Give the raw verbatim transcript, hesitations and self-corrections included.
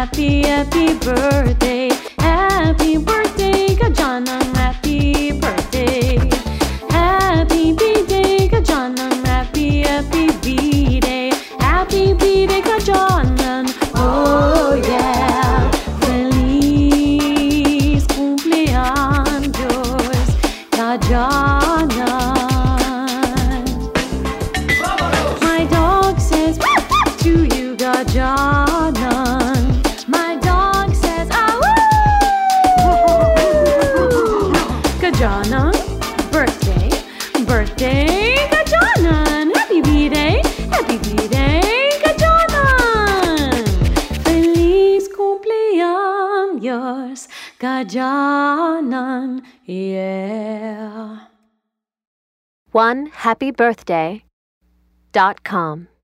happy, happy birthday. Happy birthday, Gajanan, happy birthday. Happy B-Day, Gajanan, happy, happy B-Day. Happy B-Day, Gajanan, oh yeah. Feliz cumpleaños, Gajanan. My dog says to you, Gajanan. My dog says, ah woo! Gajanan, birthday, birthday, Gajanan. Happy B-Day, happy B-Day, Gajanan. Feliz cumpleaños, Gajanan, yeah. one happy birthday dot com